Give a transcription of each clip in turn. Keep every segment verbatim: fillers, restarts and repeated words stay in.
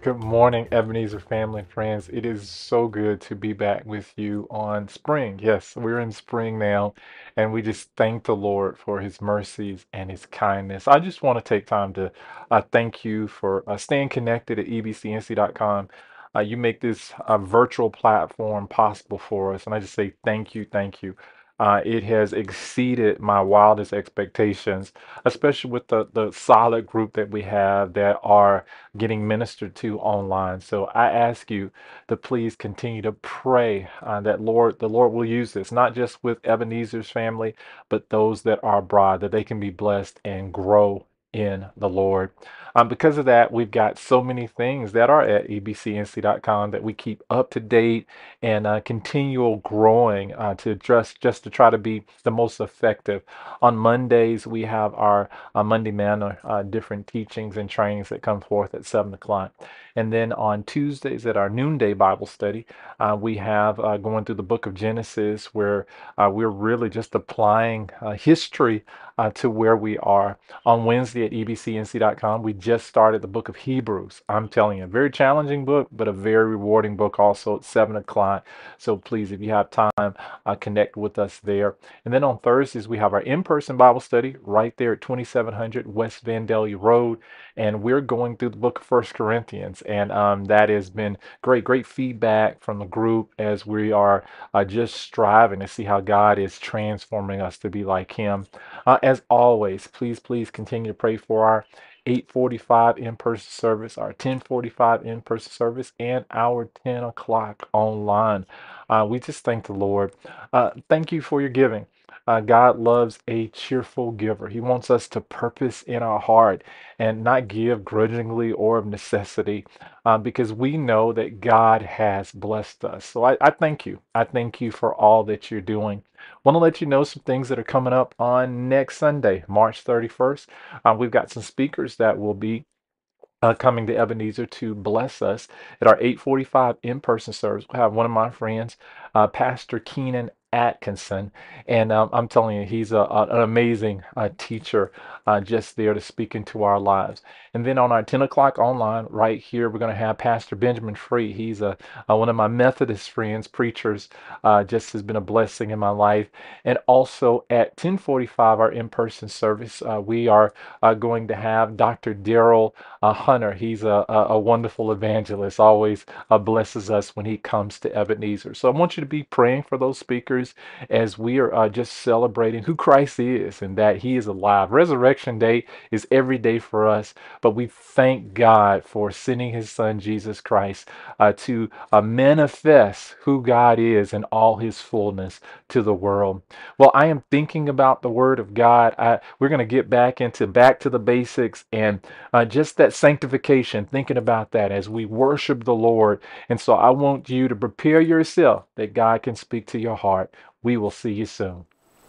Good morning, Ebenezer family and friends. It is so good to be back with you on spring. Yes, we're in spring now, and we just thank the Lord for his mercies and his kindness. I just want to take time to uh, thank you for uh, staying connected at e b c n c dot com. Uh, you make this uh, virtual platform possible for us, and I just say thank you, thank you. Uh, it has exceeded my wildest expectations, especially with the, the solid group that we have that are getting ministered to online. So I ask you to please continue to pray uh, that Lord, the Lord will use this, not just with Ebenezer's family, but those that are abroad, that they can be blessed and grow in the Lord. Um, because of that, we've got so many things that are at e b c n c dot com that we keep up to date and uh, continual growing uh, to just just to try to be the most effective. On Mondays, we have our uh, Monday Manna, uh, different teachings and trainings that come forth at seven o'clock. And then on Tuesdays at our noonday Bible study, uh, we have uh, going through the book of Genesis, where uh, we're really just applying uh, history uh, to where we are. On Wednesday at e b c n c dot com, we just started the book of Hebrews. I'm telling you, a very challenging book, but a very rewarding book also at seven o'clock. So please, if you have time, uh, connect with us there. And then on Thursdays, we have our in-person Bible study right there at twenty-seven hundred West Vandalia Road. And we're going through the book of First Corinthians. And um, that has been great, great feedback from the group as we are uh, just striving to see how God is transforming us to be like him. Uh, as always, please, please continue to pray for our eight forty-five in-person service, our ten forty-five in-person service, and our ten o'clock online. Uh, we just thank the Lord. Uh, thank you for your giving. Uh, God loves a cheerful giver. He wants us to purpose in our heart and not give grudgingly or of necessity, uh, because we know that God has blessed us. So I, I thank you. I thank you for all that you're doing. Want to let you know some things that are coming up on next Sunday, March thirty-first. Uh, we've got some speakers that will be uh, coming to Ebenezer to bless us at our eight forty-five in-person service. We'll have one of my friends, uh, Pastor Keenan Atkinson, and um, I'm telling you, he's a, a- an amazing uh, teacher, uh, just there to speak into our lives. And then on our ten o'clock online, right here, we're going to have Pastor Benjamin Free. He's a, a one of my Methodist friends, preachers, uh, just has been a blessing in my life. And also at ten forty-five, our in-person service, uh, we are uh, going to have Doctor Daryl uh, Hunter. He's a, a, a wonderful evangelist, always uh, blesses us when he comes to Ebenezer. So I want you to be praying for those speakers as we are uh, just celebrating who Christ is and that he is alive. Resurrection Day is every day for us, but we thank God for sending his son, Jesus Christ, uh, to uh, manifest who God is in all his fullness to the world. Well, I am thinking about the word of God. I, we're going to get back into back to the basics and uh, just that sanctification, thinking about that as we worship the Lord. And so I want you to prepare yourself that God can speak to your heart. We will see you soon.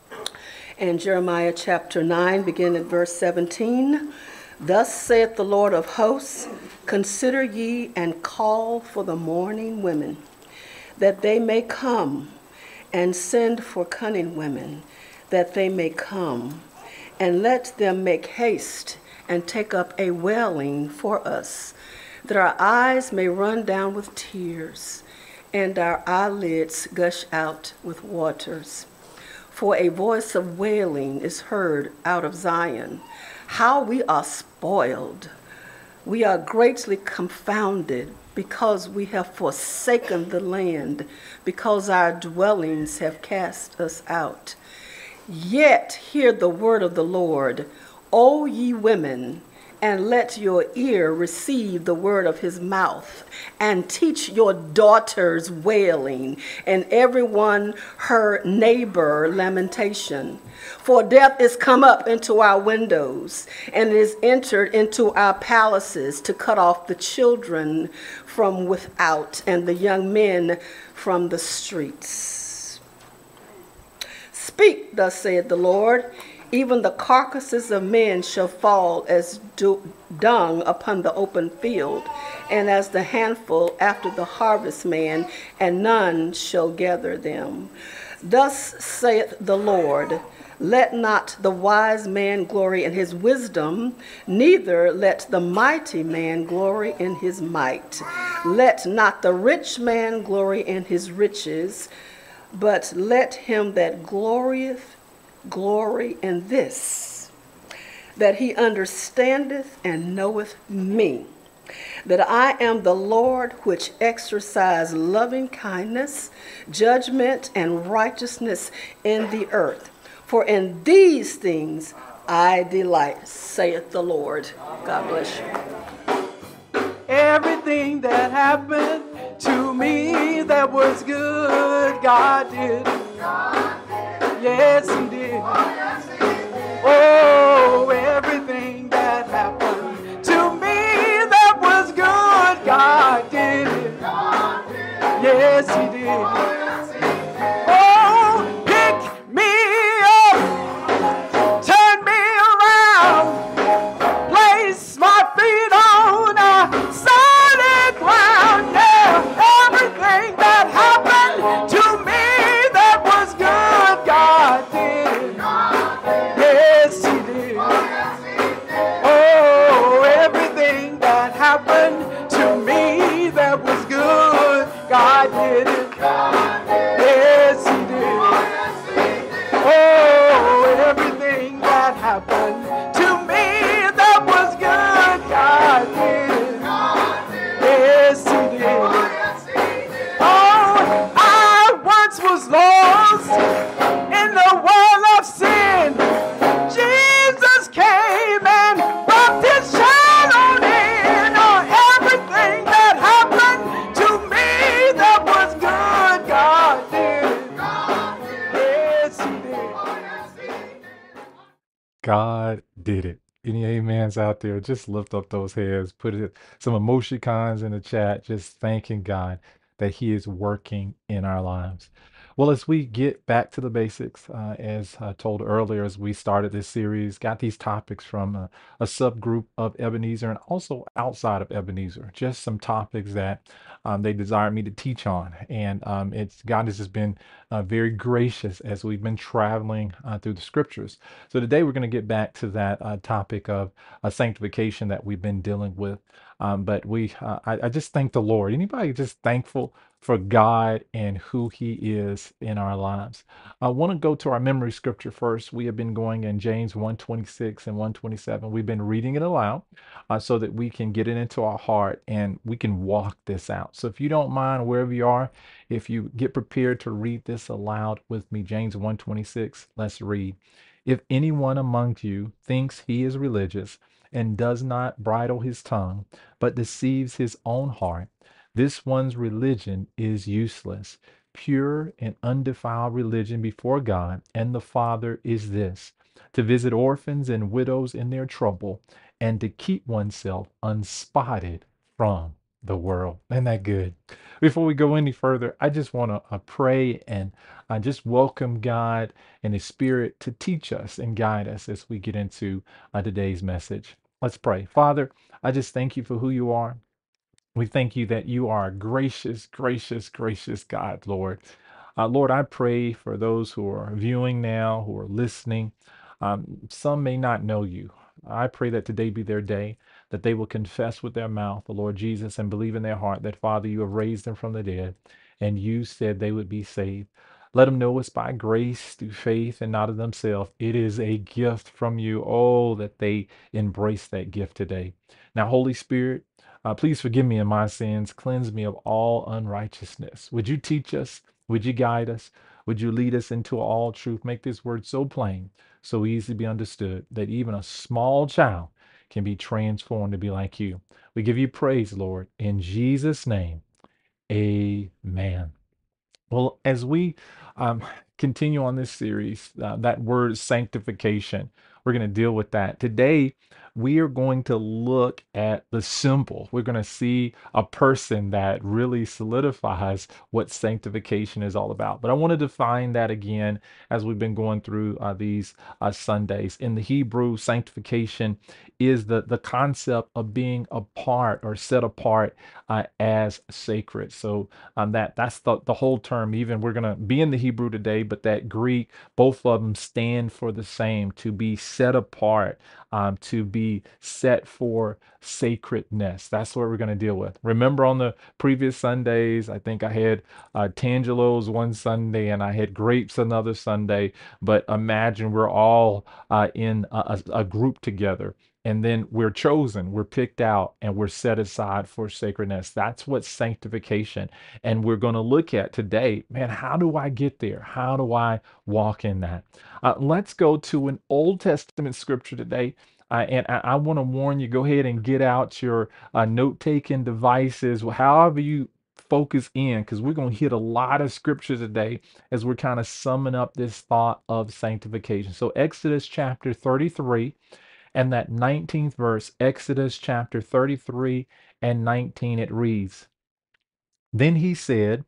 And Jeremiah chapter nine, beginning at verse seventeen. Thus saith the Lord of hosts, consider ye and call for the mourning women, that they may come, and send for cunning women, that they may come, and let them make haste and take up a wailing for us, that our eyes may run down with tears, and our eyelids gush out with waters. For a voice of wailing is heard out of Zion. How we are spoiled. We are greatly confounded because we have forsaken the land, because our dwellings have cast us out. Yet hear the word of the Lord, O ye women, and let your ear receive the word of his mouth, and teach your daughters wailing, and everyone her neighbor lamentation. For death is come up into our windows, and is entered into our palaces to cut off the children from without, and the young men from the streets. Speak, thus saith the Lord, even the carcasses of men shall fall as dung upon the open field, and as the handful after the harvestman, and none shall gather them. Thus saith the Lord, Let not the wise man glory in his wisdom, neither let the mighty man glory in his might. Let not the rich man glory in his riches, but let him that glorieth glory in this, that he understandeth and knoweth me, that I am the Lord which exercise loving kindness, judgment, and righteousness in the earth. For in these things I delight, saith the Lord. God bless you. Everything that happened to me that was good, God did. Yes, He did. Oh, everything that happened to me that was good, God did it. Yes, He did. Oh, pick me up, turn me around, place my feet on a solid ground. Yeah, everything that happened to me that was good, God did. Yes, He did. Oh, everything that happened to me that was good, God did it. Yes, He did. Oh, everything that happened to me that was good, God did. Yes, He did. Oh, I once was lost in the world of sin. Jesus came and wrapped His shadow in. Oh, everything that happened to me that was good, God did. Yes, He did. God did it. Any amens out there? Just lift up those hands, put it some emoticons in the chat, just thanking God that He is working in our lives. Well, as we get back to the basics, uh, as I told earlier, as we started this series, got these topics from a, a subgroup of Ebenezer and also outside of Ebenezer, just some topics that um, they desired me to teach on. And um, it's God has just been uh, very gracious as we've been traveling uh, through the scriptures. So today we're going to get back to that uh, topic of uh, sanctification that we've been dealing with. Um, but we, uh, I, I just thank the Lord. Anybody just thankful for God and who He is in our lives? I want to go to our memory scripture first. We have been going in James one twenty-six and one twenty-seven. We've been reading it aloud uh, so that we can get it into our heart and we can walk this out. So if you don't mind, wherever you are, if you get prepared to read this aloud with me, James one twenty-six, let's read. If anyone among you thinks he is religious and does not bridle his tongue, but deceives his own heart, this one's religion is useless. Pure and undefiled religion before God and the Father is this: to visit orphans and widows in their trouble and to keep oneself unspotted from the world. Isn't that good? Before we go any further, I just want to uh, pray and uh, just welcome God and His Spirit to teach us and guide us as we get into uh, today's message. Let's pray. Father, I just thank You for who You are. We thank You that You are a gracious, gracious, gracious God, Lord. Uh, Lord, I pray for those who are viewing now, who are listening. Um, some may not know You. I pray that today be their day, that they will confess with their mouth the Lord Jesus and believe in their heart that, Father, You have raised Him from the dead, and You said they would be saved. Let them know it's by grace through faith and not of themselves. It is a gift from You. Oh, that they embrace that gift today. Now, Holy Spirit, uh, please forgive me of my sins. Cleanse me of all unrighteousness. Would You teach us? Would You guide us? Would You lead us into all truth? Make this word so plain, so easy to be understood, that even a small child can be transformed to be like You. We give You praise, Lord. In Jesus' name, amen. Well, as we um, continue on this series, uh, that word sanctification, we're going to deal with that. Today, we are going to look at the simple. We're going to see a person that really solidifies what sanctification is all about. But I want to define that again as we've been going through uh, these uh, Sundays. In the Hebrew, sanctification is the, the concept of being apart or set apart uh, as sacred. So um, that that's the, the whole term. Even we're going to be in the Hebrew today, but that Greek, both of them stand for the same: to be set apart, um, to be set for sacredness. That's what we're going to deal with. Remember on the previous Sundays, I think I had uh, tangelos one Sunday and I had grapes another Sunday. But imagine we're all uh, in a, a a group together. And then we're chosen, we're picked out, and we're set aside for sacredness. That's what sanctification. And we're going to look at today, man, how do I get there? How do I walk in that? Uh, let's go to an Old Testament scripture today. Uh, and I, I want to warn you, go ahead and get out your uh, note-taking devices, however you focus in, because we're going to hit a lot of scripture today as we're kind of summing up this thought of sanctification. So Exodus chapter thirty-three and that nineteenth verse, Exodus chapter thirty-three and nineteen, it reads, "Then he said,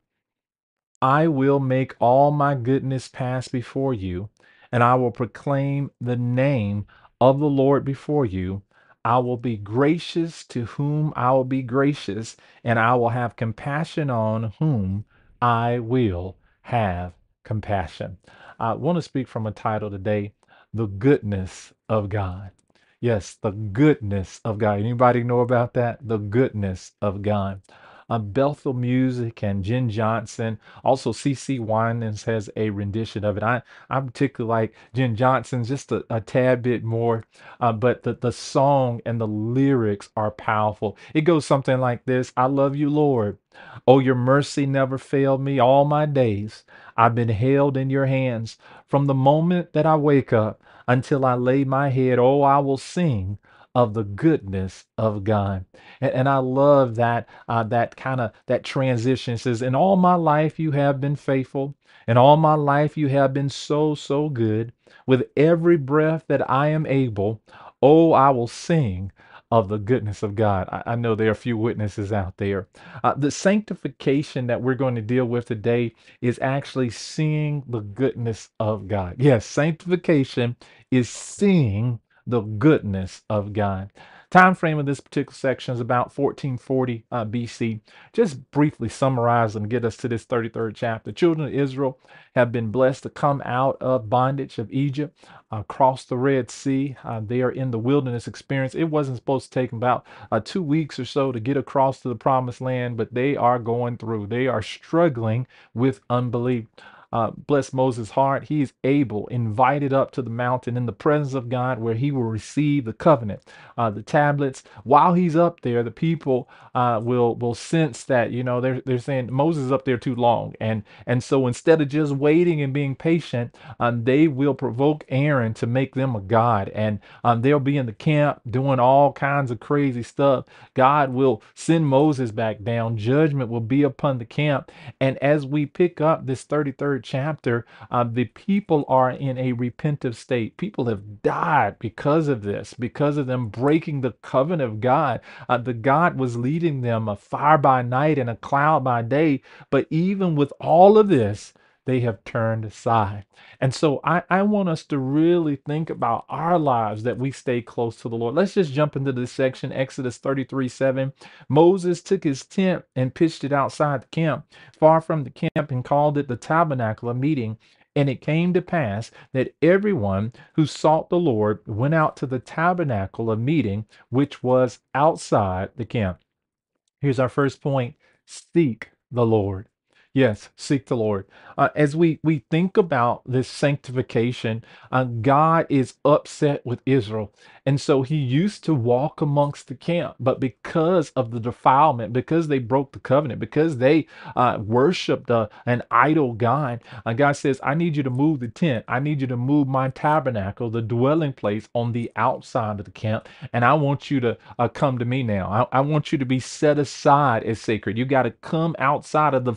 I will make all my goodness pass before you, and I will proclaim the name of the Lord before you. I will be gracious to whom I will be gracious, and I will have compassion on whom I will have compassion." I want to speak from a title today, The Goodness of God. Yes, the goodness of God. Anybody know about that? The goodness of God. Uh, Bethel Music and Jen Johnson. Also, C C Winans has a rendition of it. I, I particularly like Jen Johnson's just a, a tad bit more, uh, but the, the song and the lyrics are powerful. It goes something like this: I love you, Lord. Oh, your mercy never failed me all my days. I've been held in your hands from the moment that I wake up until I lay my head. Oh, I will sing of the goodness of God. And, and I love that uh, that kind of that transition. It says, in all my life you have been faithful. In all my life you have been so, so good. With every breath that I am able, oh, I will sing of the goodness of God. I, I know there are a few witnesses out there. Uh, the sanctification that we're going to deal with today is actually seeing the goodness of God. Yes, sanctification is seeing the goodness of God. Time frame of this particular section is about fourteen forty uh, B C. Just briefly summarize and get us to this thirty-third chapter. The children of Israel have been blessed to come out of bondage of Egypt, uh, across the Red Sea. Uh, they are in the wilderness experience. It wasn't supposed to take them about uh, two weeks or so to get across to the promised land, but they are going through. They are struggling with unbelief. Uh, bless Moses' heart. He is able, invited up to the mountain in the presence of God, where he will receive the covenant, uh, the tablets. While he's up there, the people uh, will will sense that, you know, they're they're saying Moses is up there too long, and and so instead of just waiting and being patient, um, they will provoke Aaron to make them a god, and um, they'll be in the camp doing all kinds of crazy stuff. God will send Moses back down. Judgment will be upon the camp, and as we pick up this thirty-third chapter, uh, the people are in a repentive state. People have died because of this, because of them breaking the covenant of God. Uh, the God was leading them a fire by night and a cloud by day. But even with all of this, they have turned aside. And so I, I want us to really think about our lives, that we stay close to the Lord. Let's just jump into this section, Exodus thirty-three seven. Moses took his tent and pitched it outside the camp, far from the camp, and called it the tabernacle of meeting. And it came to pass that everyone who sought the Lord went out to the tabernacle of meeting, which was outside the camp. Here's our first point: seek the Lord. Yes, seek the Lord. Uh, as we, we think about this sanctification, uh, God is upset with Israel. And so he used to walk amongst the camp. But because of the defilement, because they broke the covenant, because they uh, worshiped uh, an idol God, uh, God says, I need you to move the tent. I need you to move my tabernacle, the dwelling place, on the outside of the camp. And I want you to uh, come to me now. I, I want you to be set aside as sacred. You got to come outside of the, fi- the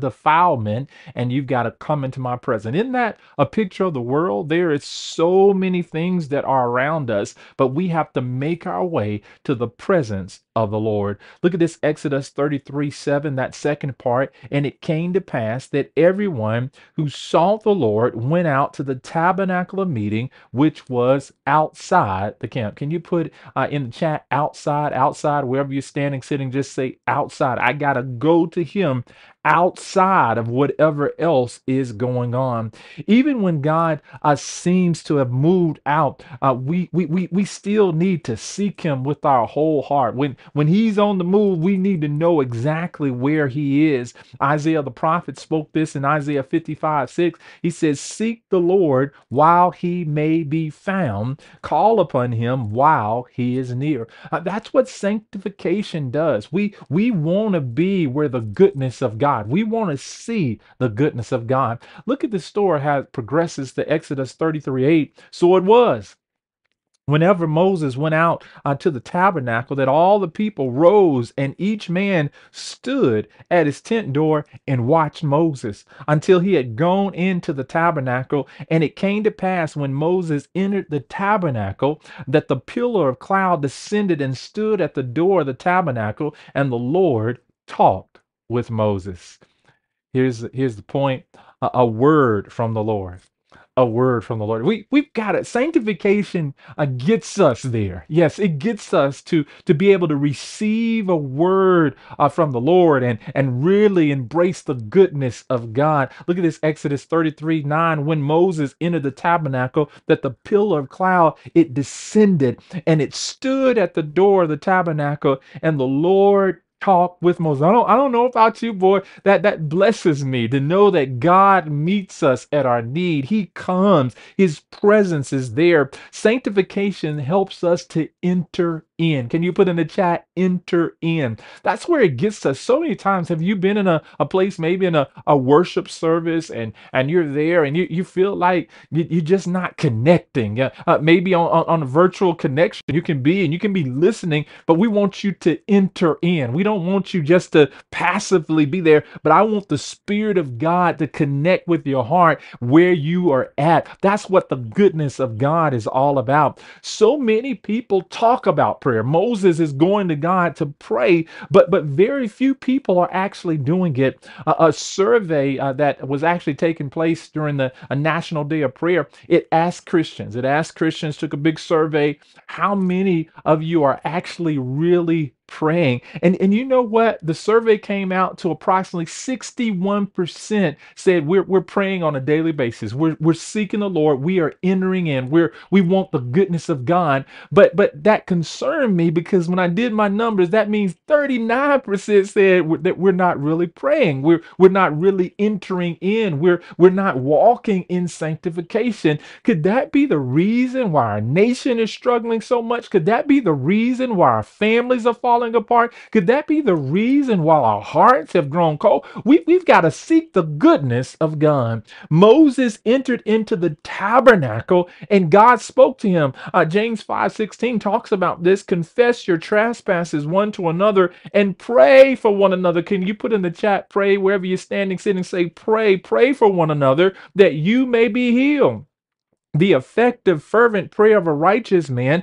defilement, and you've got to come into my presence. Isn't that a picture of the world? There is so many things that are around us, but we have to make our way to the presence of the Lord. Look at this, Exodus thirty-three seven, that second part. And it came to pass that everyone who sought the Lord went out to the tabernacle of meeting, which was outside the camp. Can you put uh, in the chat outside, outside, wherever you're standing, sitting, just say outside. I got to go to him outside of whatever else is going on. Even when God uh, seems to have moved out, uh, we, we we we still need to seek him with our whole heart. When when he's on the move, we need to know exactly where he is. Isaiah the prophet spoke this in Isaiah fifty-five six. He says, seek the Lord while he may be found, call upon him while he is near. Uh, that's what sanctification does. We we want to be where the goodness of God. We want to see the goodness of God. Look at the story how it progresses to Exodus thirty-three eight. So it was, whenever Moses went out uh, to the tabernacle, that all the people rose and each man stood at his tent door and watched Moses until he had gone into the tabernacle. And it came to pass when Moses entered the tabernacle that the pillar of cloud descended and stood at the door of the tabernacle, and the Lord talked with Moses. Here's, here's the point, a, a word from the Lord. A word from the Lord. We we've got it. Sanctification uh, gets us there. Yes, it gets us to to be able to receive a word uh, from the Lord and and really embrace the goodness of God. Look at this, Exodus thirty-three nine. When Moses entered the tabernacle, that the pillar of cloud it descended and it stood at the door of the tabernacle, and the Lord talk with Moses. I don't, I don't know about you, boy. That that blesses me to know that God meets us at our need. He comes. His presence is there. Sanctification helps us to enter in. Can you put in the chat, enter in? That's where it gets us. So many times, have you been in a, a place, maybe in a, a worship service, and, and you're there and you, you feel like you, you're just not connecting? Uh, uh, maybe on, on, on a virtual connection, you can be and you can be listening, but we want you to enter in. We don't want you just to passively be there, but I want the Spirit of God to connect with your heart where you are at. That's what the goodness of God is all about. So many people talk about prayer. Moses is going to God to pray, but but very few people are actually doing it. Uh, a survey uh, that was actually taking place during the a National Day of Prayer, it asked Christians, it asked Christians, took a big survey, how many of you are actually really praying? And and you know what? The survey came out to approximately sixty-one percent said we're we're praying on a daily basis. We're we're seeking the Lord. We are entering in. We're we want the goodness of God. But but that concerned me, because when I did my numbers, that means thirty-nine percent said w- that we're not really praying. We're we're not really entering in. We're we're not walking in sanctification. Could that be the reason why our nation is struggling so much? Could that be the reason why our families are falling apart? Could that be the reason why our hearts have grown cold? We, we've got to seek the goodness of God. Moses entered into the tabernacle and God spoke to him. Uh, James five sixteen talks about this. Confess your trespasses one to another and pray for one another. Can you put in the chat, pray wherever you're standing, sitting, say pray, pray for one another that you may be healed. The effective, fervent prayer of a righteous man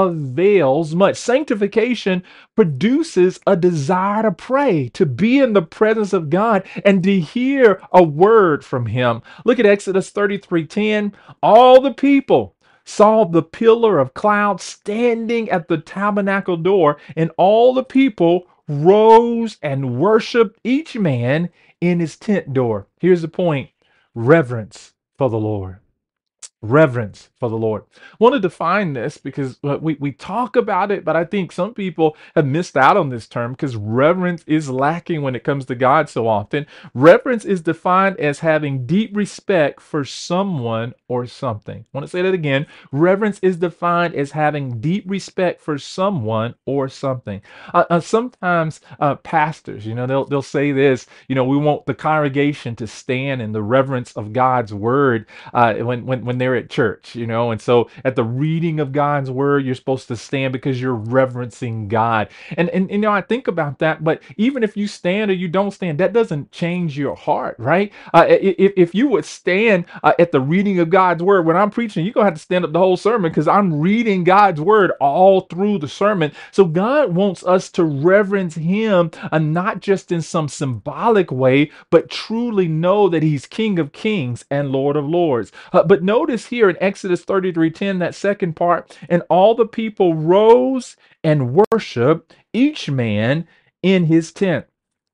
avails much. Sanctification produces a desire to pray, to be in the presence of God, and to hear a word from him. Look at Exodus thirty-three ten. All the people saw the pillar of cloud standing at the tabernacle door, and all the people rose and worshiped, each man in his tent door. Here's the point: reverence for the Lord. Reverence for the Lord. I want to define this because uh, we, we talk about it, but I think some people have missed out on this term because reverence is lacking when it comes to God so often. Reverence is defined as having deep respect for someone or something. I want to say that again. Reverence is defined as having deep respect for someone or something. Uh, uh, sometimes uh, pastors, you know, they'll, they'll say this, you know, we want the congregation to stand in the reverence of God's word uh, when, when, when they're there at church, you know. And so at the reading of God's word, you're supposed to stand because you're reverencing God. And, and, and you know, I think about that, but even if you stand or you don't stand, that doesn't change your heart, right? Uh, if, if you would stand uh, at the reading of God's word, when I'm preaching, you're going to have to stand up the whole sermon because I'm reading God's word all through the sermon. So God wants us to reverence him, uh, not just in some symbolic way, but truly know that he's King of Kings and Lord of Lords. Uh, but notice here in Exodus thirty-three ten, that second part, and all the people rose and worshiped, each man in his tent.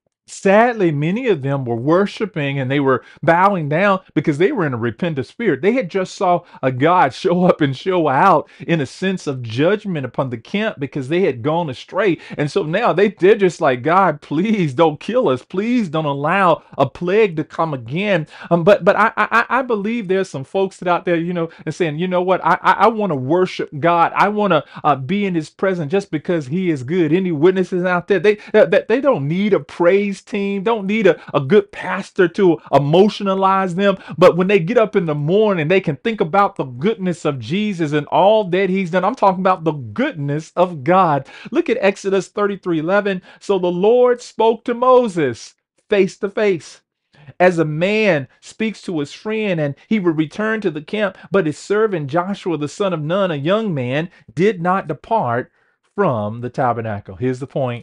Sadly, many of them were worshiping and they were bowing down because they were in a repentant spirit. They had just saw a God show up and show out in a sense of judgment upon the camp because they had gone astray. And so now they, they're just like, God, please don't kill us. Please don't allow a plague to come again. Um, but but I, I I believe there's some folks that out there, you know, and saying, you know what, I I, I want to worship God. I want to uh, be in his presence just because he is good. Any witnesses out there? They that they don't need a praise team, don't need a, a good pastor to emotionalize them. But when they get up in the morning, they can think about the goodness of Jesus and all that he's done. I'm talking about the goodness of God. Look at Exodus thirty-three eleven. So the Lord spoke to Moses face to face, as a man speaks to his friend, and he would return to the camp. But his servant Joshua, the son of Nun, a young man, did not depart from the tabernacle. Here's the point: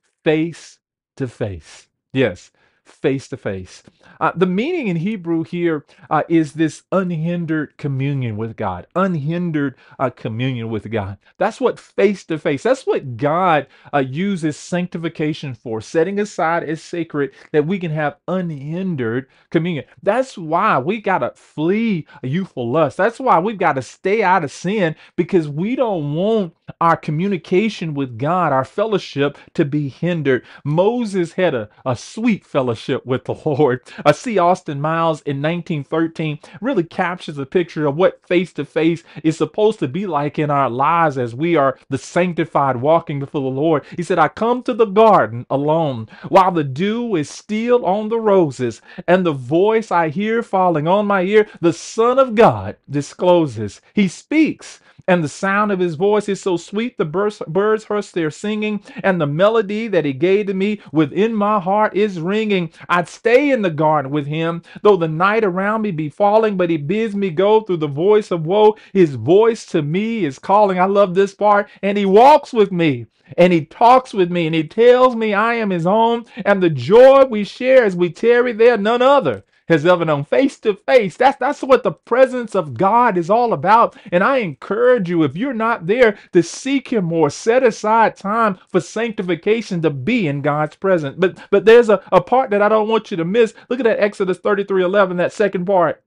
face to face. Yes, face to face. Uh, the meaning in Hebrew here uh, is this unhindered communion with God, unhindered uh, communion with God. That's what face to face, that's what God uh, uses sanctification for, setting aside as sacred that we can have unhindered communion. That's why we got to flee youthful lust. That's why we've got to stay out of sin, because we don't want our communication with God, our fellowship, to be hindered. Moses had a, a sweet fellowship with the Lord. I see Austin Miles in nineteen thirteen really captures a picture of what face to face is supposed to be like in our lives as we are the sanctified walking before the Lord. He said, I come to the garden alone while the dew is still on the roses, and the voice I hear falling on my ear, the Son of God discloses. He speaks, and the sound of his voice is so sweet the birds, birds hush their singing, and the melody that he gave to me within my heart is ringing. I'd stay in the garden with him, though the night around me be falling, but he bids me go through the voice of woe. His voice to me is calling. I love this part. And he walks with me, and he talks with me, and he tells me I am his own, and the joy we share as we tarry there, none other has ever known. Face to face. That's that's what the presence of God is all about. And I encourage you, if you're not there, to seek him more. Set aside time for sanctification to be in God's presence. But but there's a, a part that I don't want you to miss. Look at that Exodus thirty-three eleven, that second part.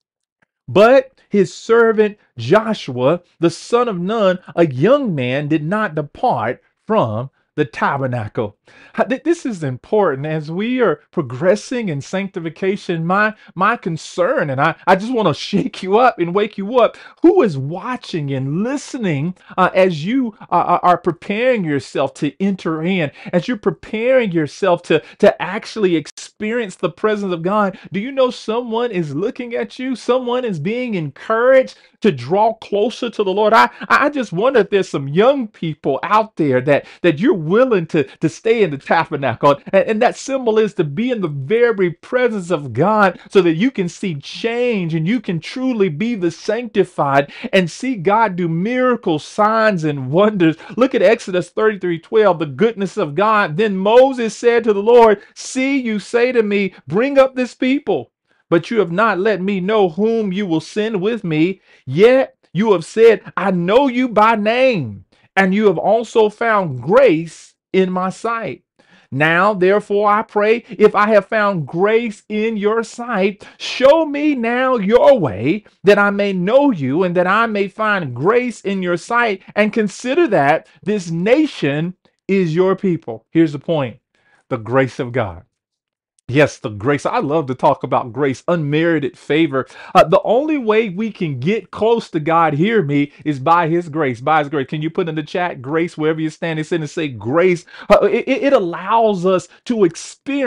But his servant Joshua, the son of Nun, a young man, did not depart from the tabernacle. This is important as we are progressing in sanctification. My my concern, and I, I just want to shake you up and wake you up. Who is watching and listening uh, as you uh, are preparing yourself to enter in, as you're preparing yourself to, to actually experience the presence of God? Do you know someone is looking at you? Someone is being encouraged to draw closer to the Lord. I, I just wonder if there's some young people out there that, that you're willing to, to stay in the tabernacle. And, and that symbol is to be in the very presence of God so that you can see change and you can truly be the sanctified and see God do miracles, signs, and wonders. Look at Exodus thirty-three twelve, the goodness of God. Then Moses said to the Lord, see, you say to me, bring up this people, but you have not let me know whom you will send with me. Yet you have said, I know you by name, and you have also found grace in my sight. Now, therefore, I pray, if I have found grace in your sight, show me now your way, that I may know you, and that I may find grace in your sight, and consider that this nation is your people. Here's the point: the grace of God. Yes, the grace. I love to talk about grace, unmerited favor. Uh, the only way we can get close to God, hear me, is by his grace. By his grace. Can you put in the chat grace wherever you're standing? Sit and say grace. Uh, it, it allows us to experience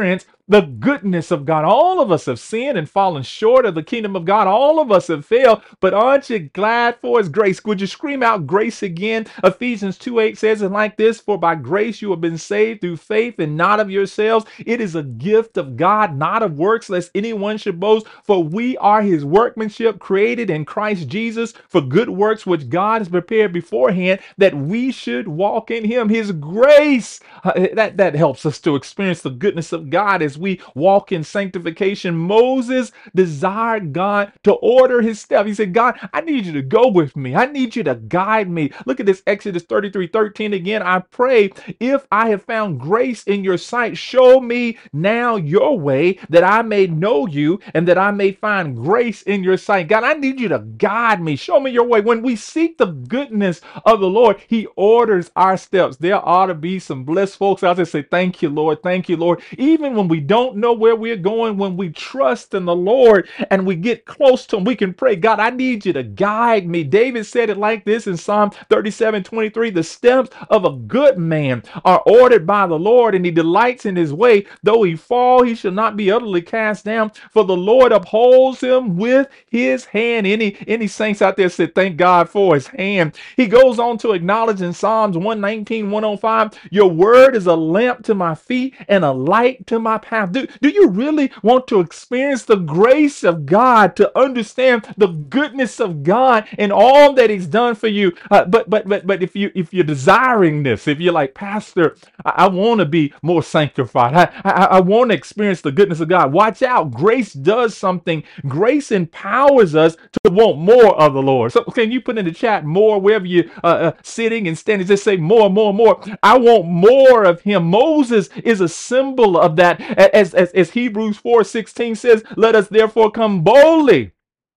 The goodness of God. All of us have sinned and fallen short of the kingdom of God. All of us have failed, but aren't you glad for his grace? Would you scream out grace again? Ephesians two eight says it like this: for by grace you have been saved through faith, and not of yourselves. It is a gift of God, not of works, lest anyone should boast. For we are his workmanship, created in Christ Jesus for good works, which God has prepared beforehand that we should walk in him. His grace, uh, that, that helps us to experience the goodness of God as we walk in sanctification. Moses desired God to order his steps. He said, God, I need you to go with me. I need you to guide me. Look at this, Exodus thirty-three thirteen again. I pray, if I have found grace in your sight, show me now your way, that I may know you and that I may find grace in your sight. God, I need you to guide me. Show me your way. When we seek the goodness of the Lord, he orders our steps. There ought to be some blessed folks out there say, thank you, Lord. Thank you, Lord. Even when we don't know where we're going, when we trust in the Lord and we get close to him, we can pray, God, I need you to guide me. David said it like this in Psalm thirty-seven twenty-three: the steps of a good man are ordered by the Lord, and he delights in his way. Though he fall, he shall not be utterly cast down, for the Lord upholds him with his hand. Any, any saints out there said, thank God for his hand. He goes on to acknowledge in Psalms one nineteen one oh five, your word is a lamp to my feet and a light to my path. Do, do you really want to experience the grace of God, to understand the goodness of God and all that he's done for you? Uh, but but but but if you if you're desiring this, if you're like, Pastor, I, I want to be more sanctified. I, I, I want to experience the goodness of God. Watch out. Grace does something. Grace empowers us to want more of the Lord. So can you put in the chat more wherever you're uh, uh, sitting and standing? Just say more, more, more. I want more of him. Moses is a symbol of that. As, as, as Hebrews four sixteen says, let us therefore come boldly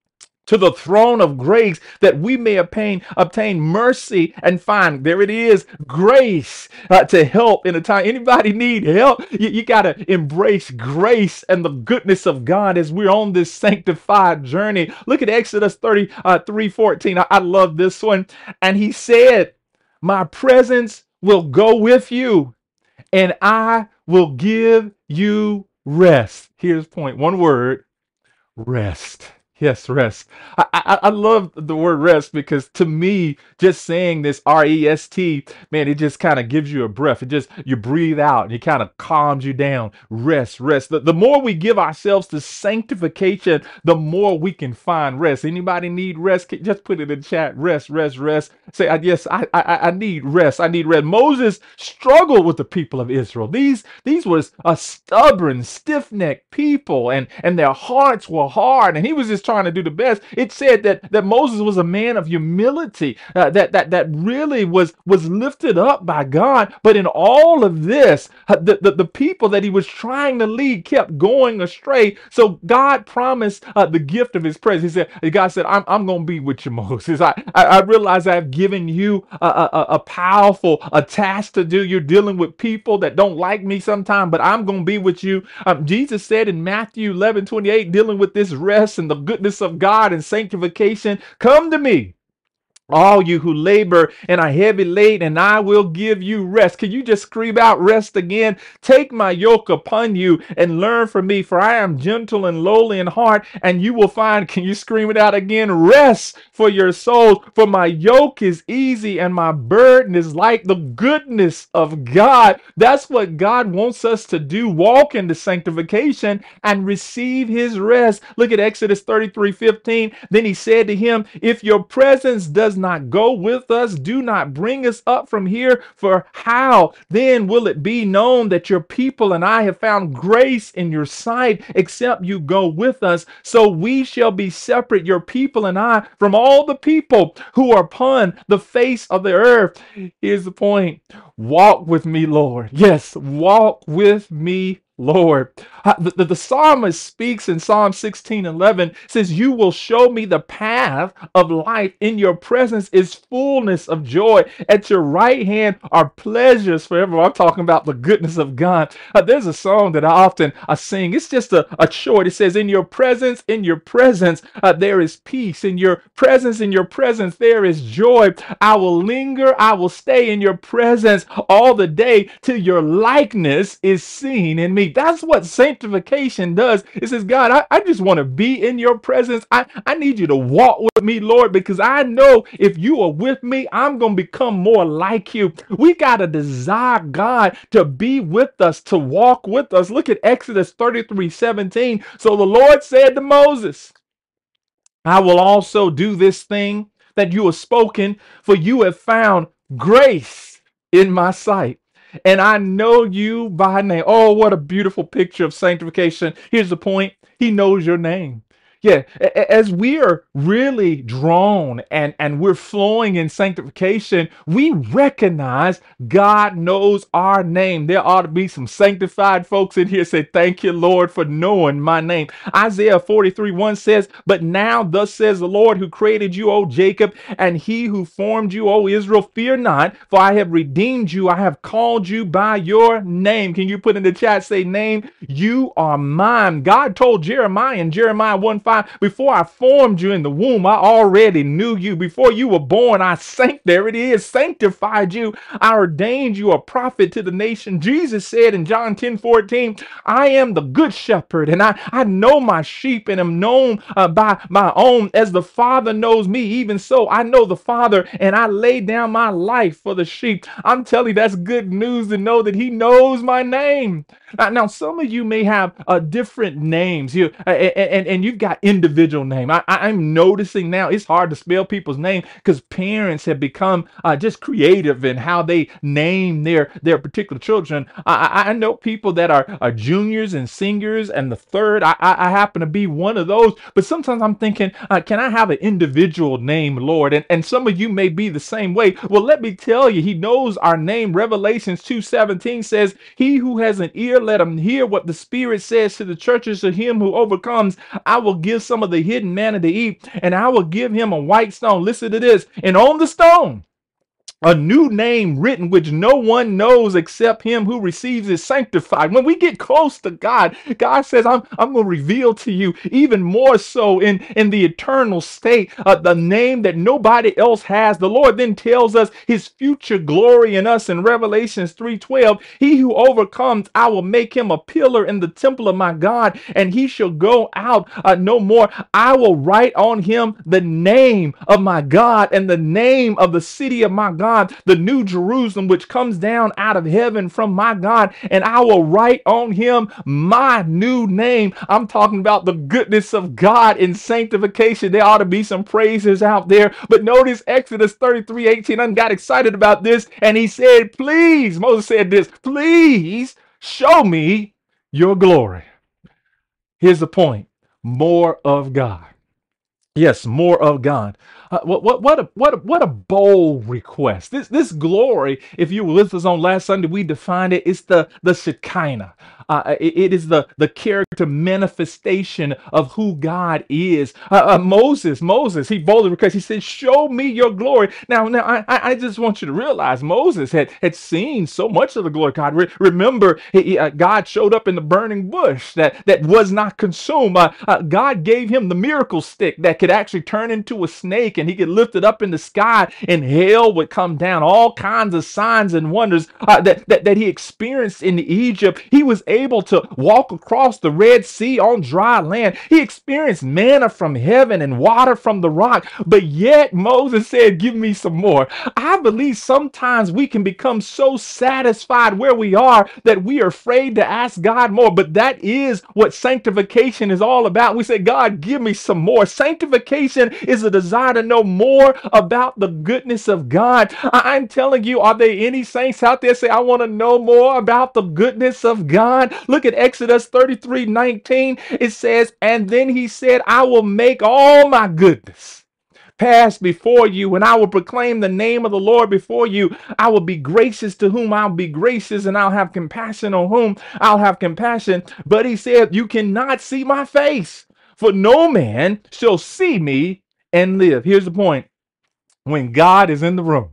to the throne of grace, that we may obtain obtain mercy and find, there it is, grace uh, to help in a time. Anybody need help? You, you got to embrace grace and the goodness of God as we're on this sanctified journey. Look at Exodus thirty-three fourteen. I, I love this one. And he said, my presence will go with you, and I will give you rest. Here's point. One word: rest. Yes, rest. I, I I love the word rest, because to me, just saying this R E S T, man, it just kind of gives you a breath. It just, you breathe out and it kind of calms you down. Rest, rest. The, the more we give ourselves to sanctification, the more we can find rest. Anybody need rest? Just put it in the chat. Rest, rest, rest. Say, I yes, I, I I need rest. I need rest. Moses struggled with the people of Israel. These these was a stubborn, stiff-necked people, and and their hearts were hard, and he was just trying to do the best. It said that that Moses was a man of humility, uh, that that that really was was lifted up by God. But in all of this, uh, the, the the people that he was trying to lead kept going astray. So God promised uh, the gift of his presence. He said, God said, I'm I'm gonna be with you, Moses. I I, I realize I've given you a, a, a powerful a task to do. You're dealing with people that don't like me sometimes, but I'm gonna be with you. Um, Jesus said in Matthew eleven twenty-eight, dealing with this rest and the goodness of God and sanctification, come to me, all you who labor and are heavy laden, and I will give you rest. Can you just scream out rest again? Take my yoke upon you and learn from me, for I am gentle and lowly in heart, and you will find, can you scream it out again? Rest for your souls. For my yoke is easy and my burden is light. The goodness of God. That's what God wants us to do. Walk into sanctification and receive his rest. Look at Exodus thirty-three fifteen. Then he said to him, if your presence does not go with us, do not bring us up from here, for how then will it be known that your people and I have found grace in your sight, except you go with us? So we shall be separate, your people and I, from all the people who are upon the face of the earth. Here's the point. Walk with me, Lord. Yes, walk with me, Lord. Uh, the, the, the psalmist speaks in Psalm sixteen eleven, says, you will show me the path of life. In your presence is fullness of joy. At your right hand are pleasures forever. I'm talking about the goodness of God. Uh, there's a song that I often I sing. It's just a, a short. It says, in your presence, in your presence, uh, there is peace. In your presence, in your presence, there is joy. I will linger. I will stay in your presence all the day till your likeness is seen in me. me. That's what sanctification does. It says, God, I, I just want to be in your presence. I, I need you to walk with me, Lord, because I know if you are with me, I'm going to become more like you. We got to desire God to be with us, to walk with us. Look at Exodus thirty-three seventeen. So the Lord said to Moses, I will also do this thing that you have spoken, for you have found grace in my sight, and I know you by name. Oh, what a beautiful picture of sanctification. Here's the point. He knows your name. Yeah, as we are really drawn and, and we're flowing in sanctification, we recognize God knows our name. There ought to be some sanctified folks in here say, thank you, Lord, for knowing my name. Isaiah forty-three one says, but now thus says the Lord who created you, O Jacob, and he who formed you, O Israel, fear not, for I have redeemed you. I have called you by your name. Can you put in the chat, say name? You are mine. God told Jeremiah in Jeremiah one five, before I formed you in the womb, I already knew you. Before you were born, I sanct, there it is, sanctified you. I ordained you a prophet to the nation. Jesus said in John ten fourteen, I am the good shepherd, and I, I know my sheep and am known uh, by my own. As the Father knows me, even so I know the Father, and I lay down my life for the sheep. I'm telling you, that's good news to know that he knows my name. Uh, now, some of you may have uh, different names, you, uh, and, and you've got individual name. I, I'm noticing now it's hard to spell people's name because parents have become uh, just creative in how they name their, their particular children. I, I know people that are, are juniors and seniors and the third. I, I, I happen to be one of those, but sometimes I'm thinking, uh, can I have an individual name, Lord? And, and some of you may be the same way. Well, let me tell you, he knows our name. Revelations two seventeen says, he who has an ear, let him hear what the Spirit says to the churches. To him who overcomes, I will give some of the hidden manna to eat, and I will give him a white stone. Listen to this. And on the stone, a new name written which no one knows except him who receives is sanctified. When we get close to God, God says, I'm, I'm going to reveal to you even more so in, in the eternal state, uh, the name that nobody else has. The Lord then tells us his future glory in us in Revelations three twelve. He who overcomes, I will make him a pillar in the temple of my God, and he shall go out uh, no more. I will write on him the name of my God and the name of the city of my God, the new Jerusalem, which comes down out of heaven from my God, and I will write on him my new name. I'm talking about the goodness of God in sanctification. There ought to be some praises out there. But notice Exodus thirty-three eighteen, I got excited about this, and he said, please, Moses said this, please show me your glory. Here's the point. More of God. Yes, more of God. Uh, what what what a what a, what a bold request. This this glory, if you were with us on last Sunday, we defined it. It's the the Shekinah. Uh, it, it is the the character manifestation of who God is. Uh, uh, Moses, Moses, he boldly requested. He said, "Show me your glory." Now, now, I I just want you to realize Moses had had seen so much of the glory of God. Re- remember, he, uh, God showed up in the burning bush that that was not consumed. Uh, uh, God gave him the miracle stick that could actually turn into a snake, and he could lift it up in the sky, and hail would come down. All kinds of signs and wonders uh, that, that that he experienced in Egypt. He was able to walk across the Red Sea on dry land. He experienced manna from heaven and water from the rock. But yet Moses said, give me some more. I believe sometimes we can become so satisfied where we are that we are afraid to ask God more. But that is what sanctification is all about. We say, God, give me some more. Sanctification is a desire to know more about the goodness of God. I- I'm telling you, are there any saints out there say, I want to know more about the goodness of God? Look at Exodus thirty-three nineteen. It says, and then he said, I will make all my goodness pass before you, and I will proclaim the name of the Lord before you. I will be gracious to whom I'll be gracious, and I'll have compassion on whom I'll have compassion. But he said, you cannot see my face, for no man shall see me and live. Here's the point. When God is in the room,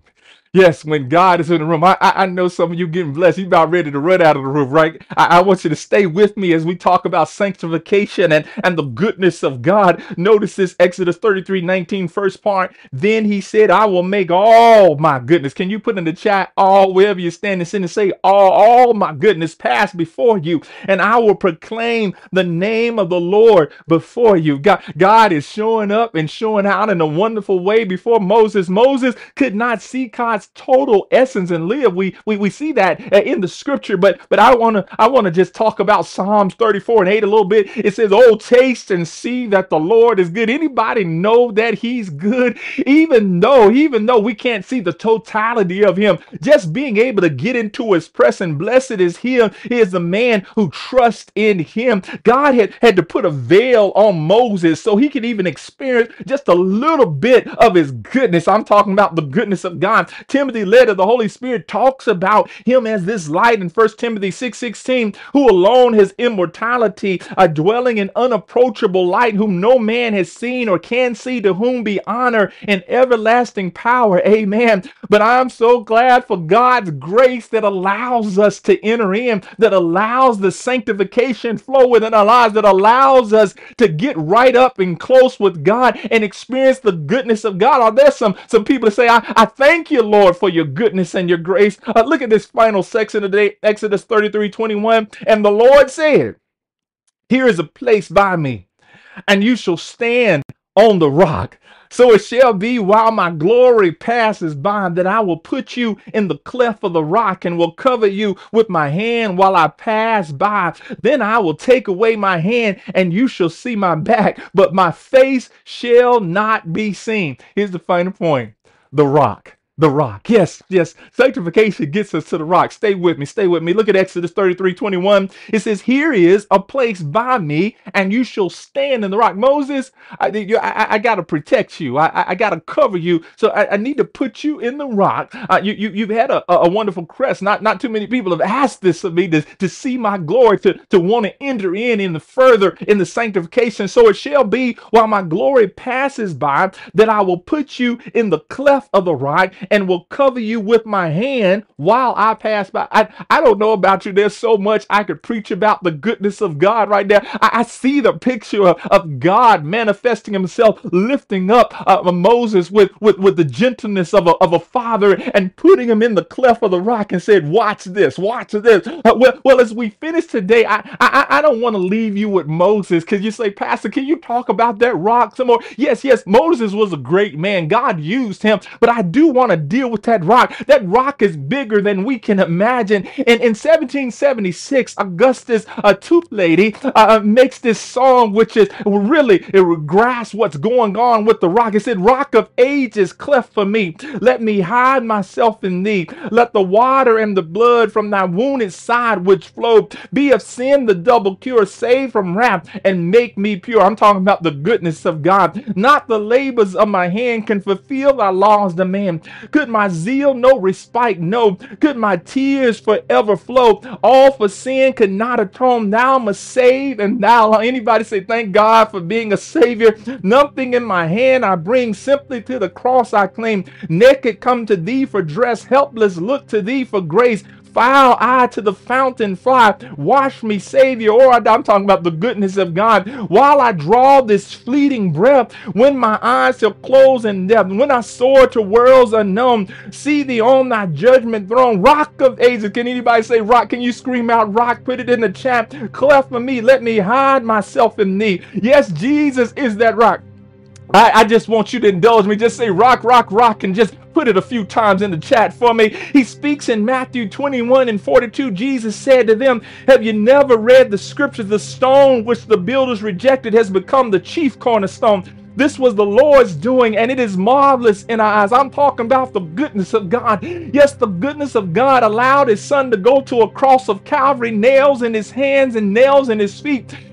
Yes, when God is in the room, I, I I know some of you getting blessed. You about ready to run out of the room, right? I, I want you to stay with me as we talk about sanctification and, and the goodness of God. Notice this Exodus thirty-three nineteen, first part. Then he said, I will make all my goodness. Can you put in the chat all wherever you stand and sit and say all, all my goodness pass before you, and I will proclaim the name of the Lord before you. God, God is showing up and showing out in a wonderful way before Moses. Moses could not see God's total essence and live. We we, we see that uh, in the scripture, but but I want to I want to just talk about Psalms thirty-four and eight a little bit. It says, oh, taste and see that the Lord is good. Anybody know that he's good? Even though, even though we can't see the totality of him, just being able to get into his presence, blessed is him, is the man who trusts in him. God had, had to put a veil on Moses so he could even experience just a little bit of his goodness. I'm talking about the goodness of God. Timothy, led of the Holy Spirit, talks about him as this light in First Timothy six sixteen, who alone has immortality, a dwelling in unapproachable light, whom no man has seen or can see, to whom be honor and everlasting power. Amen. But I'm so glad for God's grace that allows us to enter in, that allows the sanctification flow within our lives, that allows us to get right up and close with God and experience the goodness of God. Are there some, some people that say, I, I thank you, Lord, for your goodness and your grace? Uh, look at this final section of the day, Exodus thirty-three twenty-one. And the Lord said, here is a place by me, and you shall stand on the rock. So it shall be, while my glory passes by, that I will put you in the cleft of the rock and will cover you with my hand while I pass by. Then I will take away my hand and you shall see my back, but my face shall not be seen. Here's the final point. The rock. The rock. Yes, yes. Sanctification gets us to the rock. Stay with me. Stay with me. Look at Exodus thirty-three twenty-one. It says, here is a place by me, and you shall stand in the rock. Moses, I, I, I got to protect you. I, I got to cover you. So I, I need to put you in the rock. Uh, you, you, you've had a, a wonderful crest. Not, not too many people have asked this of me, to, to see my glory, to, to want to enter in in the further in the sanctification. So it shall be, while my glory passes by, that I will put you in the cleft of the rock and will cover you with my hand while I pass by. I, I don't know about you. There's so much I could preach about the goodness of God right there. I, I see the picture of, of God manifesting himself, lifting up uh, Moses with, with, with the gentleness of a, of a father and putting him in the cleft of the rock and said, watch this, watch this. Uh, well, well, as we finish today, I, I, I don't want to leave you with Moses, because you say, Pastor, can you talk about that rock some more? Yes, yes, Moses was a great man. God used him, but I do want to deal with that rock. That rock is bigger than we can imagine. And in seventeen seventy-six, Augustus, a tooth lady, uh, makes this song, which is really, it grasps what's going on with the rock. It said, rock of ages, cleft for me. Let me hide myself in thee. Let the water and the blood from thy wounded side which flowed be of sin the double cure. Save from wrath and make me pure. I'm talking about the goodness of God. Not the labors of my hand can fulfill thy laws demand. Could my zeal no respite know? Could my tears forever flow? All for sin could not atone. Thou must save, and thou. Anybody say thank God for being a savior? Nothing in my hand I bring, simply to the cross I claim. Naked come to thee for dress, helpless look to thee for grace. Foul eye to the fountain fly. Wash me, Savior, or I die. I'm talking about the goodness of God. While I draw this fleeting breath, when my eyes shall close in death, when I soar to worlds unknown, see thee on thy judgment throne. Rock of ages. Can anybody say rock? Can you scream out rock? Put it in the chat. Cleft for me. Let me hide myself in thee. Yes, Jesus is that rock. I, I just want you to indulge me. Just say rock, rock, rock, and just put it a few times in the chat for me. He speaks in Matthew twenty-one and forty-two. Jesus said to them, have you never read the scriptures? The stone which the builders rejected has become the chief cornerstone. This was the Lord's doing, and it is marvelous in our eyes. I'm talking about the goodness of God. Yes, the goodness of God allowed his son to go to a cross of Calvary, nails in his hands and nails in his feet.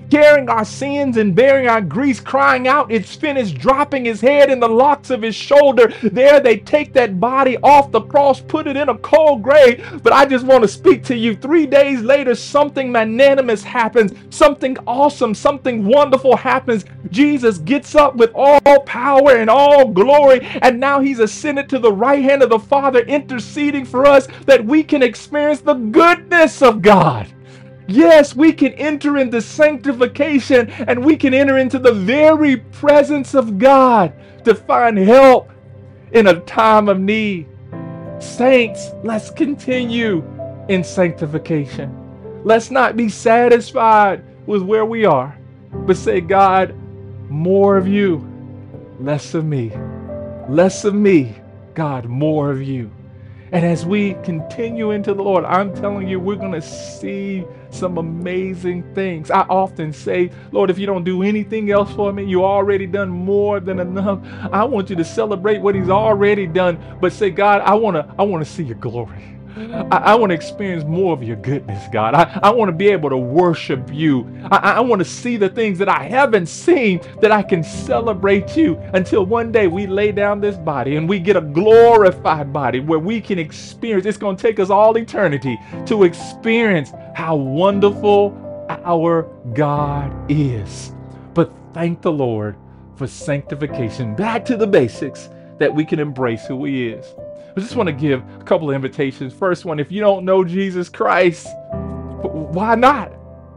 carrying our sins and bearing our griefs, crying out, "It's finished," dropping his head in the locks of his shoulder. There they take that body off the cross, put it in a cold grave. But I just want to speak to you. Three days later, something magnanimous happens. Something awesome, something wonderful happens. Jesus gets up with all power and all glory, and now he's ascended to the right hand of the Father, interceding for us that we can experience the goodness of God. Yes, we can enter into sanctification, and we can enter into the very presence of God to find help in a time of need. Saints, let's continue in sanctification. Let's not be satisfied with where we are, but say, "God, more of you, less of me. Less of me, God, more of you." And as we continue into the Lord, I'm telling you, we're going to see some amazing things. I often say, "Lord, if you don't do anything else for me, you already done more than enough." I want you to celebrate what he's already done, but say, "God, I want to I want to see your glory. I, I want to experience more of your goodness, God. I, I want to be able to worship you. I, I want to see the things that I haven't seen, that I can celebrate you until one day we lay down this body and we get a glorified body where we can experience. It's going to take us all eternity to experience how wonderful our God is." But thank the Lord for sanctification. Back to the basics, that we can embrace who he is. I just want to give a couple of invitations. First one, if you don't know Jesus Christ, why not?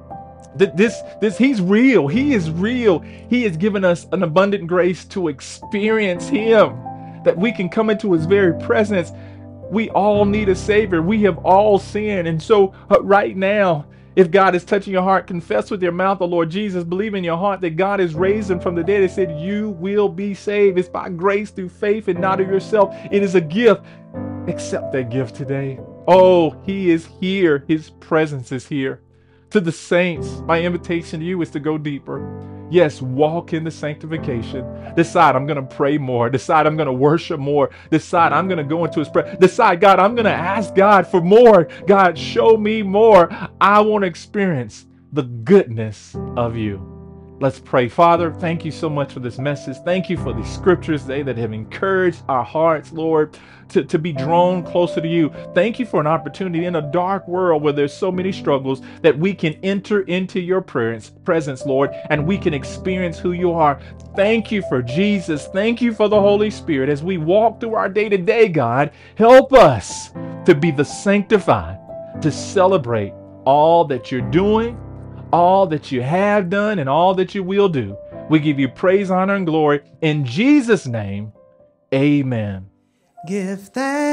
This, this, he's real. He is real. He has given us an abundant grace to experience him, that we can come into his very presence. We all need a savior. We have all sinned. And so uh, right now, if God is touching your heart, confess with your mouth the Lord Jesus, believe in your heart that God has raised him from the dead. It said you will be saved. It's by grace through faith and not of yourself. It is a gift. Accept that gift today. Oh, he is here. His presence is here. To the saints, my invitation to you is to go deeper. Yes, walk in the sanctification. Decide I'm going to pray more. Decide I'm going to worship more. Decide I'm going to go into his prayer. Decide, God, I'm going to ask God for more. God, show me more. I want to experience the goodness of you. Let's pray. Father, thank you so much for this message. Thank you for these scriptures today that have encouraged our hearts, Lord, to, to be drawn closer to you. Thank you for an opportunity in a dark world where there's so many struggles that we can enter into your presence, Lord, and we can experience who you are. Thank you for Jesus. Thank you for the Holy Spirit. As we walk through our day to day, God, help us to be the sanctified, to celebrate all that you're doing, all that you have done, and all that you will do. We give you praise, honor, and glory. In Jesus' name, amen. Give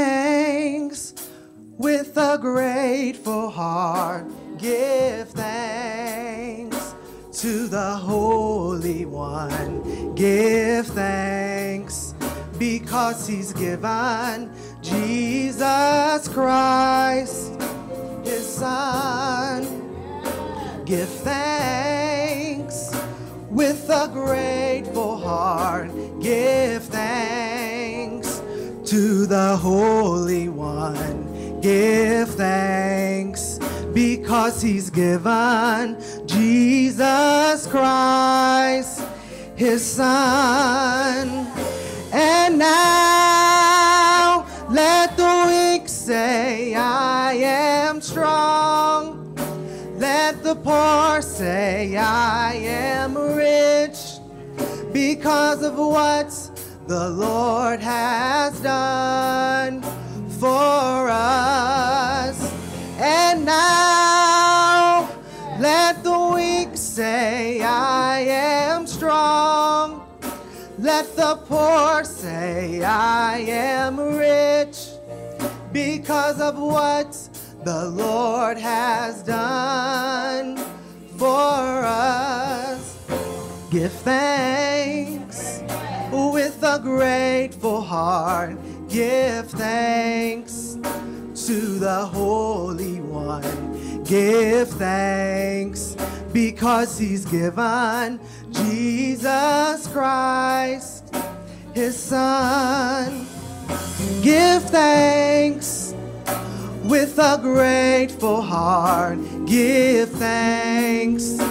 thanks with a grateful heart. Give thanks to the Holy One. Give thanks because he's given Jesus Christ, his Son. Give thanks with a grateful heart. Give thanks to the Holy One. Give thanks because he's given Jesus Christ, his Son. And now let the weak say, "I am strong." Let the poor say, "I am rich," because of what the Lord has done for us. And now let the weak say, "I am strong." Let the poor say, "I am rich," because of what the Lord has done for us. Give thanks with a grateful heart. Give thanks to the Holy One. Give thanks because he's given Jesus Christ, his Son. Give thanks with a grateful heart. Give thanks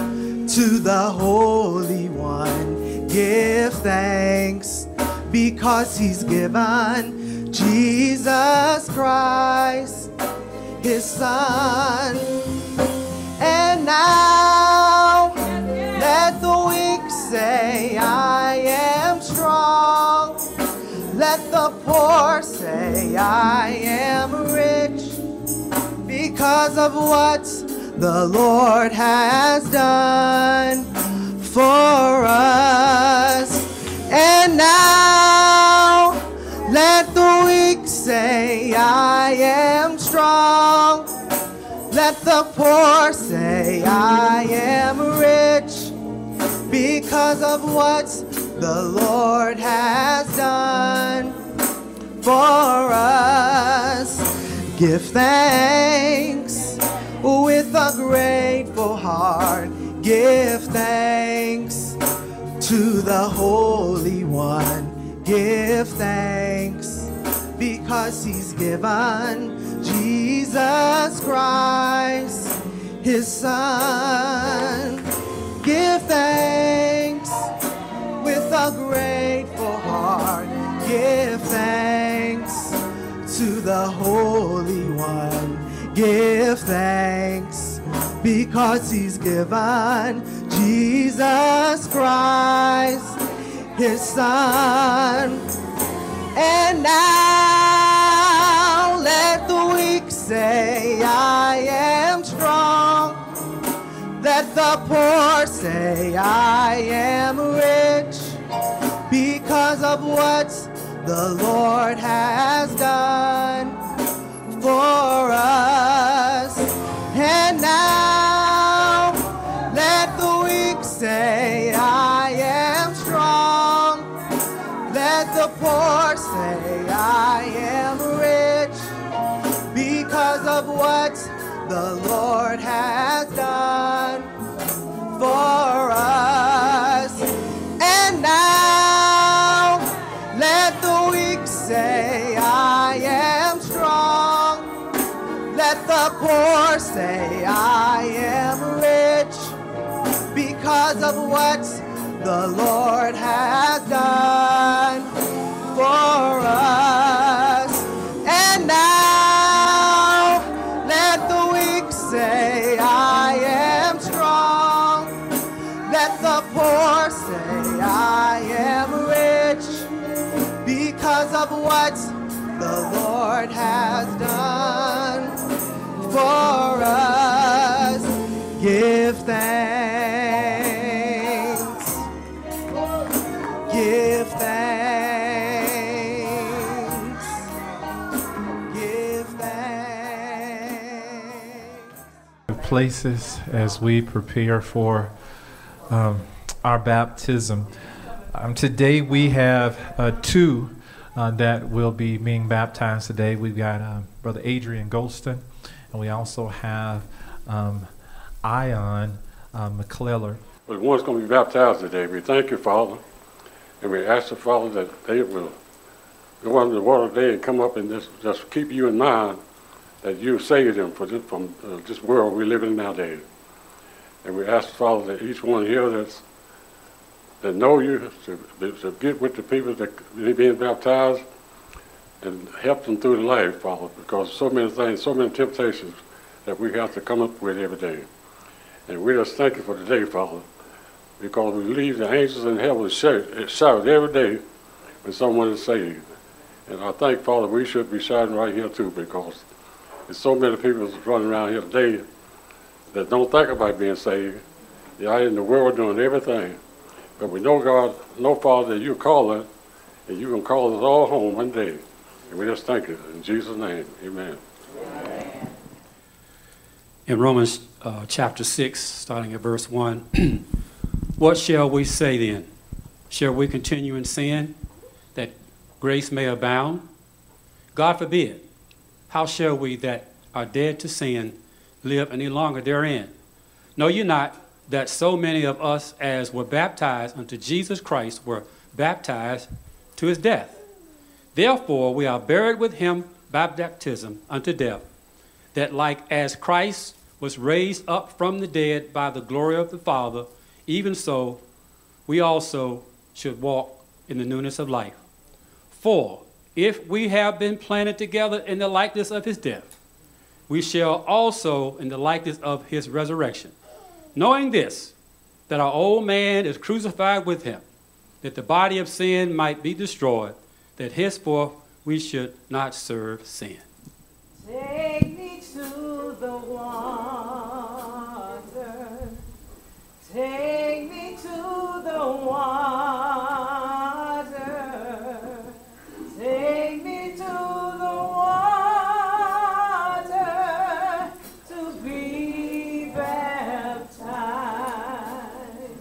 To the Holy One, give thanks, because he's given Jesus Christ, his Son. And now let the weak say, I am strong. Let the poor say, I am rich, because of what the Lord has done for us. And now let the weak say, I am strong. Let the poor say, I am rich, because of what the Lord has done for us. Give thanks with a grateful heart. Give thanks to the Holy One. Give thanks, because he's given Jesus Christ, his Son. Give thanks with a grateful heart. Give thanks to the Holy One. Give thanks, because he's given Jesus Christ, his Son. And now let the weak say, I am strong. Let the poor say, I am rich, because of what the Lord has done for us. And now let the weak say, I am strong. Let the poor say, I am rich, because of what the Lord has done for us. And now let the weak say, I am strong. Let the poor say, I am rich, because of what the Lord has done for us. And now let the weak say, I am strong. Let the poor say, I am rich, because of what the Lord has done for us. Give thanks. Give thanks. Give thanks. Places as we prepare for um, our baptism. Um, today we have uh, two uh, that will be being baptized today. We've got uh, Brother Adrian Golston, and we also have um, Ion uh, McClellar. But one's going to be baptized today. We thank you, Father, and we ask the Father that they will go under the water today and come up and just, just keep you in mind that you saved them for this, from uh, this world we live in nowadays. And we ask the Father that each one here that's, that know you to, to get with the people that are being baptized and help them through the life, Father, because so many things, so many temptations that we have to come up with every day. And we just thank you for today, Father, because we leave the angels in heaven shout, shout every day when someone is saved. And I think, Father, we should be shouting right here too, because there's so many people running around here today that don't think about being saved. They're out in the world doing everything. But we know, God, know, Father, that you call it, and you can call us all home one day. And we just thank you. In Jesus' name, amen. In Romans uh, chapter six, starting at verse one, what shall we say then? Shall we continue in sin, that grace may abound? God forbid. How shall we that are dead to sin live any longer therein? Know ye not that so many of us as were baptized unto Jesus Christ were baptized to his death? Therefore we are buried with him by baptism unto death, that like as Christ was raised up from the dead by the glory of the Father, even so, we also should walk in the newness of life. For if we have been planted together in the likeness of his death, we shall also in the likeness of his resurrection. Knowing this, that our old man is crucified with him, that the body of sin might be destroyed, that henceforth we should not serve sin. Take me to the water. Take me to the water. Take me to the water to be baptized.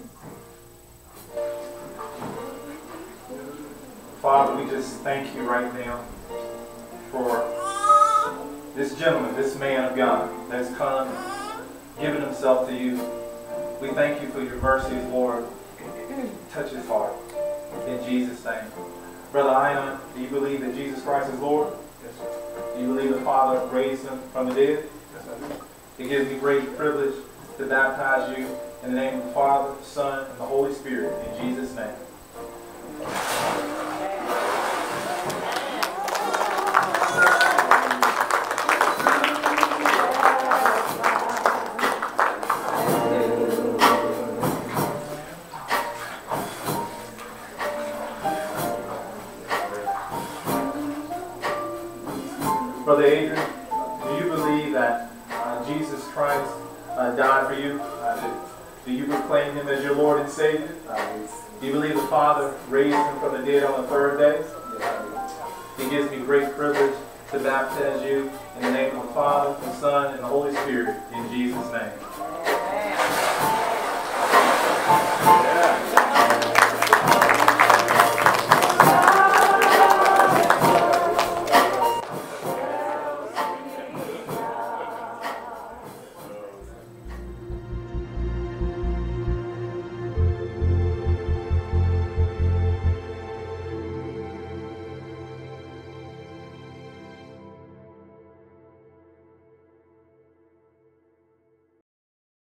Father, we just thank you right now for this gentleman, this man of God that's come, given himself to you. We thank you for your mercies, Lord. Touch his heart. In Jesus' name. Brother Ion, do you believe that Jesus Christ is Lord? Yes, sir. Do you believe the Father raised him from the dead? Yes, sir. It gives me great privilege to baptize you in the name of the Father, Son, and the Holy Spirit. In Jesus' name. Brother Adrian, do you believe that uh, Jesus Christ uh, died for you? Uh, do you proclaim him as your Lord and Savior? Do you believe the Father raised him from the dead on the third day? It gives me great privilege to baptize you in the name of the Father, the Son, and the Holy Spirit, in Jesus' name.